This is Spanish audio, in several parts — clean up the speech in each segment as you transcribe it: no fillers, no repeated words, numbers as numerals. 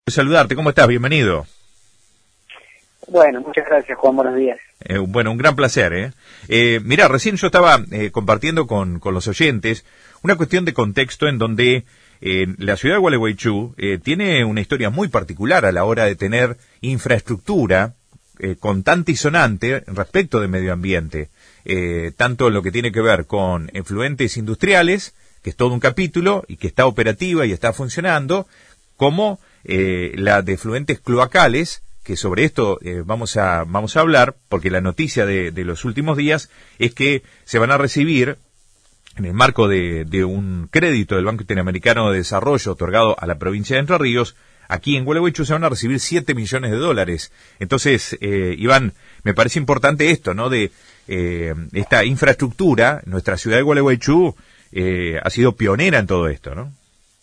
Saludarte, ¿cómo estás? Bienvenido. Bueno, muchas gracias, Juan, buenos días. Bueno, un gran placer, Mirá, recién yo estaba compartiendo con los oyentes una cuestión de contexto en donde la ciudad de Gualeguaychú tiene una historia muy particular a la hora de tener infraestructura contante y sonante respecto de medio ambiente, tanto en lo que tiene que ver con efluentes industriales, que es todo un capítulo y que está operativa y está funcionando, como la de efluentes cloacales, que sobre esto vamos a hablar, porque la noticia de los últimos días es que se van a recibir, en el marco de un crédito del Banco Interamericano de Desarrollo otorgado a la provincia de Entre Ríos, aquí en Gualeguaychú se van a recibir $7 millones. Entonces, Iván, me parece importante esto, ¿no? De esta infraestructura. Nuestra ciudad de Gualeguaychú ha sido pionera en todo esto, ¿no?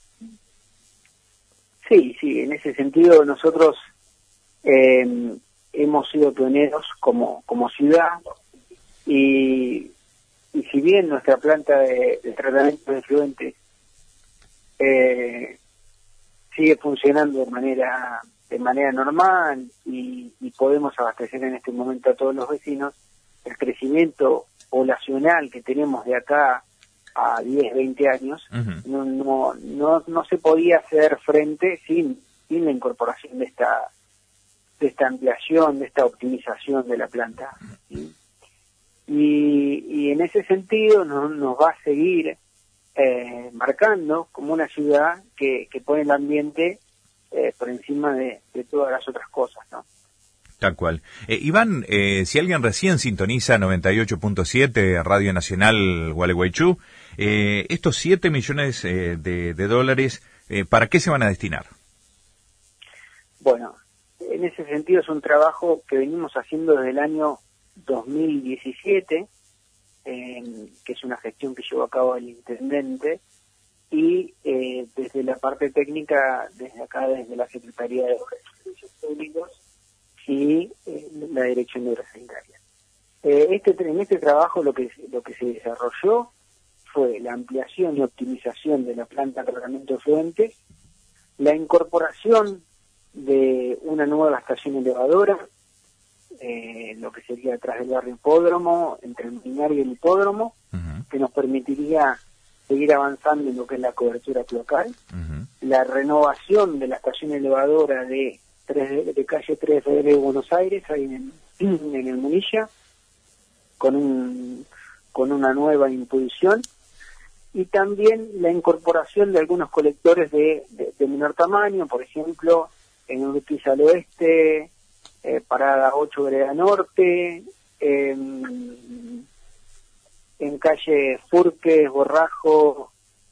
Sí, en ese sentido nosotros hemos sido pioneros como ciudad y si bien nuestra planta de tratamiento de efluentes sigue funcionando de manera normal y podemos abastecer en este momento a todos los vecinos, el crecimiento poblacional que tenemos de acá a 10, 20 años, uh-huh, no se podía hacer frente sin la incorporación de esta ampliación, de esta optimización de la planta, ¿sí? Y en ese sentido nos va a seguir marcando como una ciudad que pone el ambiente por encima de todas las otras cosas, ¿no? Tal cual. Iván, si alguien recién sintoniza 98.7 Radio Nacional Gualeguaychú, estos $7 millones de dólares, ¿para qué se van a destinar? Bueno, en ese sentido es un trabajo que venimos haciendo desde el año 2017, que es una gestión que llevó a cabo el intendente, y desde la parte técnica, desde la Secretaría de Obras y Servicios Públicos y la Dirección de Obras Sanitarias. En este trabajo lo que se desarrolló fue la ampliación y optimización de la planta de tratamiento de efluentes, la incorporación de una nueva estación elevadora, lo que sería atrás del barrio Hipódromo, entre el Minar y el Hipódromo, uh-huh, que nos permitiría seguir avanzando en lo que es la cobertura cloacal, uh-huh, la renovación de la estación elevadora de calle 3 de Febrero de Buenos Aires, ahí en el Munilla, con una nueva impulsión, y también la incorporación de algunos colectores de menor tamaño, por ejemplo, en Urquiza al Oeste, Parada 8 Vereda Norte, en calle Furques, Borrajo,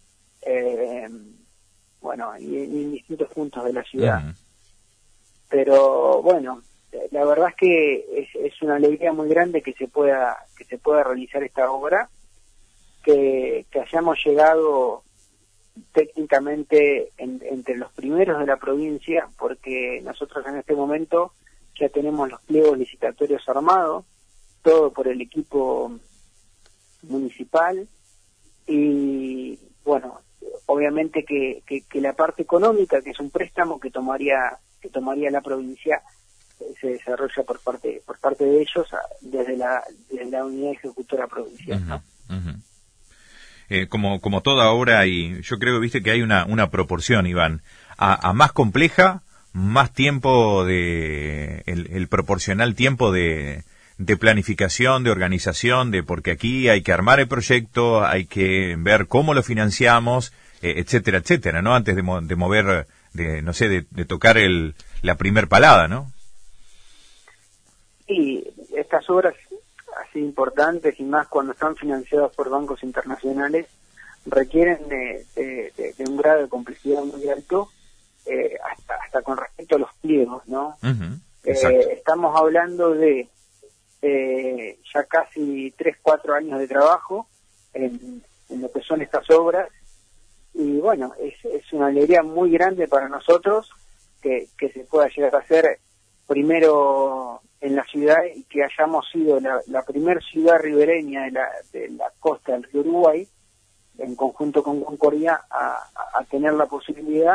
y en distintos puntos de la ciudad. Uh-huh. Pero bueno, la verdad es que es una alegría muy grande que se pueda realizar esta obra, que hayamos llegado técnicamente entre los primeros de la provincia, porque nosotros en este momento ya tenemos los pliegos licitatorios armados, todo por el equipo municipal, y bueno, obviamente que la parte económica, que es un préstamo que tomaría la provincia, se desarrolla por parte de ellos desde la unidad ejecutora provincial, ¿no? Uh-huh, uh-huh. Como toda obra, y yo creo, viste, que hay una proporción, Iván, a más compleja, más tiempo el proporcional tiempo de planificación, de organización, porque aquí hay que armar el proyecto, hay que ver cómo lo financiamos, etcétera, ¿no? Antes de mover, de tocar la primer palada, ¿no? Sí, estas obras así importantes, y más cuando están financiadas por bancos internacionales, requieren de un grado de complejidad muy alto, hasta con respecto a los pliegos, ¿no? Uh-huh, estamos hablando de ya casi 3-4 años de trabajo en lo que son estas obras, y bueno, es una alegría muy grande para nosotros que se pueda llegar a hacer primero en la ciudad, y que hayamos sido la primer ciudad ribereña de la costa del río Uruguay, en conjunto con Concordia, a tener la posibilidad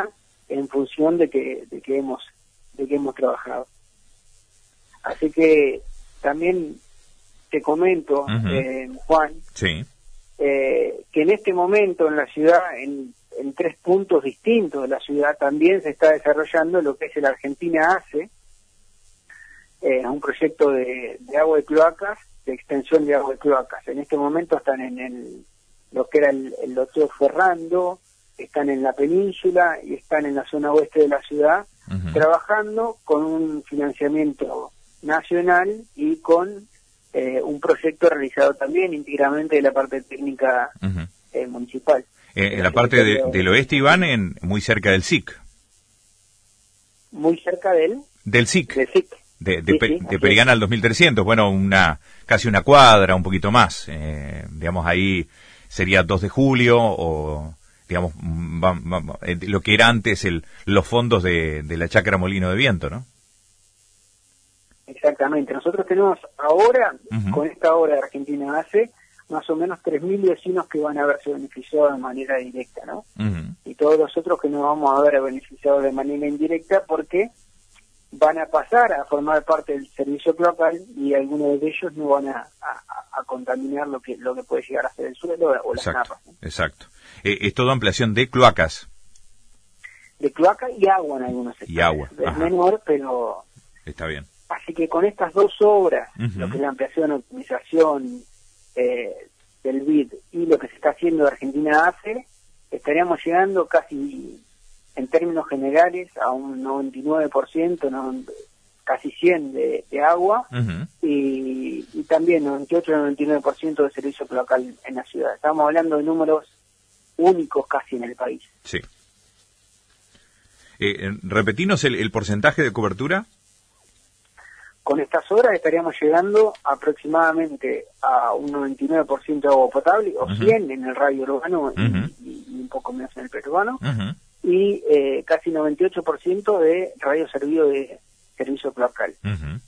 en función de que hemos trabajado. Así que también te comento, Juan, sí, que en este momento en la ciudad, en 3 puntos distintos de la ciudad, también se está desarrollando lo que es el Argentina ACE, un proyecto de agua de cloacas, de extensión de agua de cloacas. En este momento están en lo que era el Loteó Ferrando, están en la península y están en la zona oeste de la ciudad, trabajando con un financiamiento nacional y con un proyecto realizado también íntegramente de la parte técnica municipal. En la parte del oeste, Iván, muy cerca del SIC. Muy cerca del SIC. Del SIC. De Perigana al 2300, bueno, casi una cuadra, un poquito más. Digamos, ahí sería 2 de julio o, digamos, lo que era antes los fondos de la Chacra Molino de Viento, ¿no? Exactamente. Nosotros tenemos ahora, con esta obra de Argentina ACE, más o menos 3.000 vecinos que van a verse beneficiados de manera directa, ¿no? Y todos los otros que nos vamos a ver beneficiados de manera indirecta porque van a pasar a formar parte del servicio cloacal y algunos de ellos no van a contaminar lo que puede llegar a ser el suelo o las napas, ¿no? Exacto. Es toda ampliación de cloacas. De cloaca y agua en algunos sectores. Y agua. Es menor, pero... Está bien. Así que con estas 2 obras, lo que es la ampliación, optimización del BID y lo que se está haciendo de Argentina ACE, estaríamos llegando casi, en términos generales, a un 99%, casi 100% de agua, y también 98-99% de servicio local en la ciudad. Estamos hablando de números únicos casi en el país. Sí. Repetinos el porcentaje de cobertura. Con estas obras estaríamos llegando aproximadamente a un 99% de agua potable, o 100 en el radio urbano y un poco menos en el perurbano, y casi 98% de radio servido de servicio local.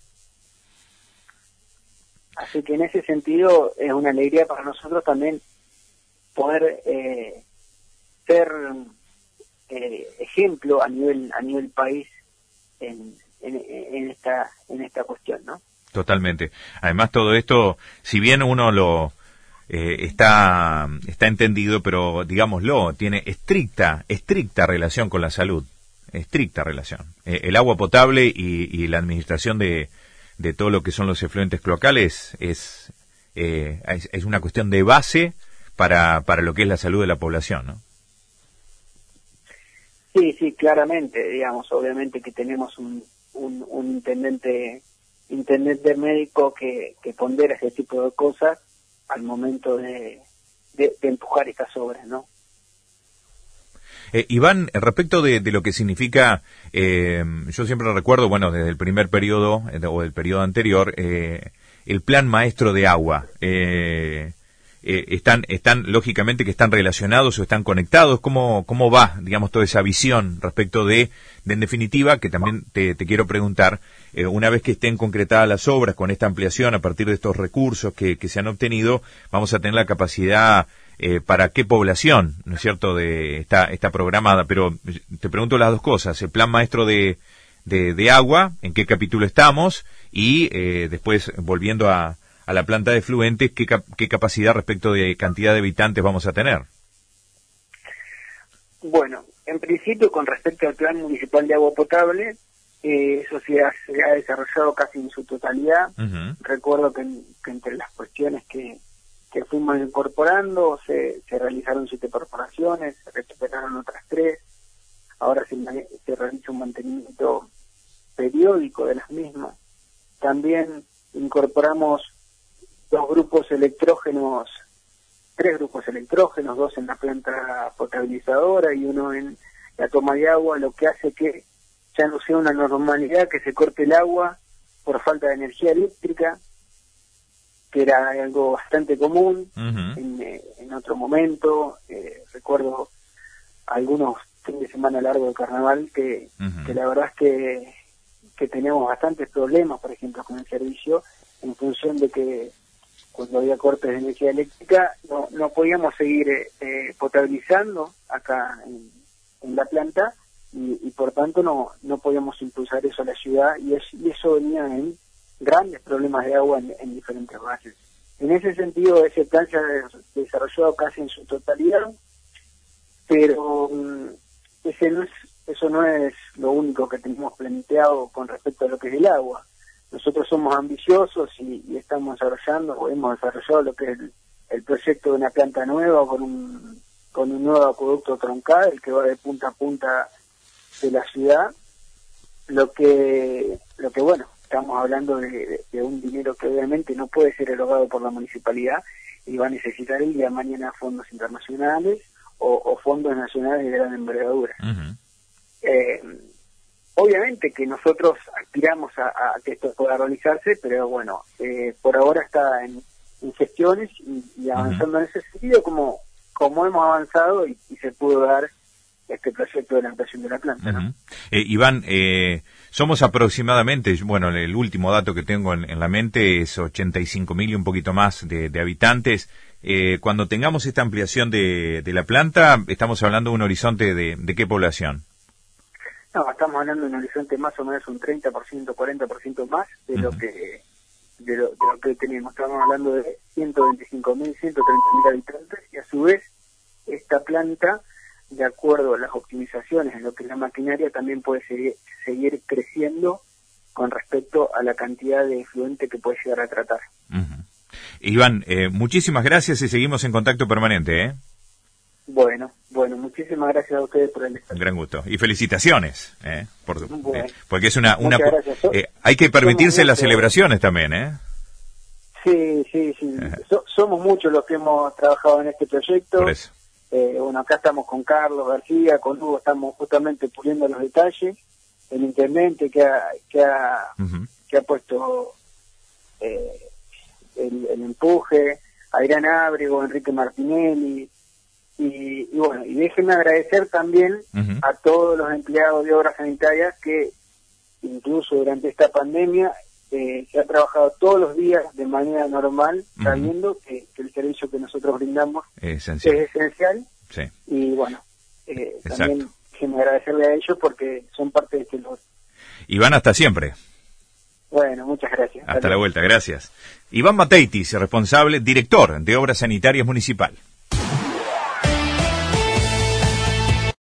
Así que en ese sentido es una alegría para nosotros también poder ser ejemplo a nivel país en esta cuestión, ¿no? Totalmente. Además, todo esto, si bien uno lo está entendido, pero digámoslo, tiene estricta relación con la salud, estricta relación. El agua potable y la administración de todo lo que son los efluentes cloacales es una cuestión de base para lo que es la salud de la población, ¿no? Sí, claramente, digamos, obviamente que tenemos un intendente médico que pondera ese tipo de cosas al momento de empujar estas obras, ¿no? Iván, respecto de lo que significa, yo siempre recuerdo, bueno, desde el primer periodo o del periodo anterior, el plan maestro de agua. Están lógicamente que están relacionados o están conectados. ¿Cómo va, digamos, toda esa visión respecto de en definitiva, que también te quiero preguntar, una vez que estén concretadas las obras con esta ampliación a partir de estos recursos que se han obtenido, vamos a tener la capacidad para qué población, ¿no es cierto?, está programada? Pero te pregunto las dos cosas: el plan maestro de agua, en qué capítulo estamos, y después, volviendo a la planta de efluentes, ¿qué capacidad respecto de cantidad de habitantes vamos a tener? Bueno, en principio, con respecto al plan municipal de agua potable, eso se ha desarrollado casi en su totalidad. Recuerdo que entre las cuestiones que fuimos incorporando, se realizaron 7 perforaciones, se recuperaron otras 3, ahora se realiza un mantenimiento periódico de las mismas. También incorporamos 3 grupos electrógenos, 2 en la planta potabilizadora y 1 en la toma de agua, lo que hace que ya no sea una normalidad que se corte el agua por falta de energía eléctrica, que era algo bastante común en otro momento. Recuerdo algunos fines de semana largo de carnaval que la verdad es que teníamos bastantes problemas, por ejemplo, con el servicio, en función de que cuando había cortes de energía eléctrica no podíamos seguir potabilizando acá en la planta, y por tanto no podíamos impulsar eso a la ciudad, y eso venía en grandes problemas de agua en diferentes barrios. En ese sentido, ese plan se ha desarrollado casi en su totalidad, pero eso no es lo único que tenemos planteado con respecto a lo que es el agua. Nosotros somos ambiciosos y estamos desarrollando, o hemos desarrollado lo que es el proyecto de una planta nueva con un nuevo acueducto troncal, el que va de punta a punta de la ciudad, lo que bueno, estamos hablando de un dinero que obviamente no puede ser erogado por la municipalidad y va a necesitar el día de mañana fondos internacionales o fondos nacionales de gran envergadura. Obviamente que nosotros aspiramos a que esto pueda realizarse, pero bueno, por ahora está en gestiones y avanzando en ese sentido como hemos avanzado y se pudo dar este proyecto de la ampliación de la planta, ¿no? Iván, somos aproximadamente, bueno, el último dato que tengo en la mente es 85.000 y un poquito más de habitantes. Cuando tengamos esta ampliación de la planta, estamos hablando de un horizonte de ¿qué población? No, estamos hablando de un horizonte más o menos un 30%, 40% más de lo que tenemos. Estamos hablando de 125.000, 130.000 habitantes, y a su vez esta planta, de acuerdo a las optimizaciones en lo que es la maquinaria, también puede seguir creciendo con respecto a la cantidad de efluente que puede llegar a tratar. Iván, muchísimas gracias y seguimos en contacto permanente, Bueno, muchísimas gracias a ustedes por el espacio. Gran gusto. Y felicitaciones, porque es hay que permitirse las celebraciones también, Sí. Somos muchos los que hemos trabajado en este proyecto. Por eso. Bueno, acá estamos con Carlos García, con Hugo, estamos justamente puliendo los detalles. El intendente que ha puesto el empuje, Adrián Ábrego, Enrique Martinelli, y bueno, y déjenme agradecer también a todos los empleados de obras sanitarias que incluso durante esta pandemia se ha trabajado todos los días de manera normal, sabiendo que el servicio que nosotros brindamos es esencial. Sí. Y bueno, también déjenme agradecerle a ellos porque son parte de este logro. Iván, hasta siempre. Bueno, muchas gracias. Hasta la vuelta, gracias. Iván Mateitis, responsable, director de Obras Sanitarias Municipal.